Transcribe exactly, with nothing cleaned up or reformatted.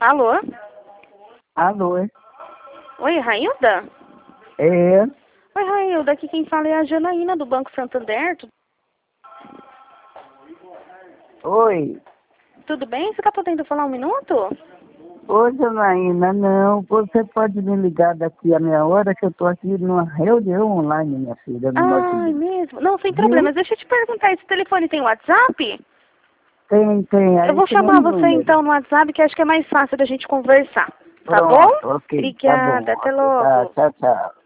Alô? Alô? Oi, Railda? É? Oi, Railda, aqui quem fala é a Janaína, do Banco Santander. Tu- Oi? Tudo bem? Você tá podendo falar um minuto? Oi, Janaína, não, você pode me ligar daqui a meia hora que eu tô aqui numa reunião online, minha filha, no Ai, notebook. mesmo? Não, sem Viu? problemas. Deixa eu te perguntar, esse telefone tem WhatsApp? Tem, tem, Eu aí vou tem chamar um você número. então no WhatsApp, que acho que é mais fácil da gente conversar. Tá bom? Pronto, ok, tá bom. Obrigada, até Ok, tá, logo. tchau, tchau.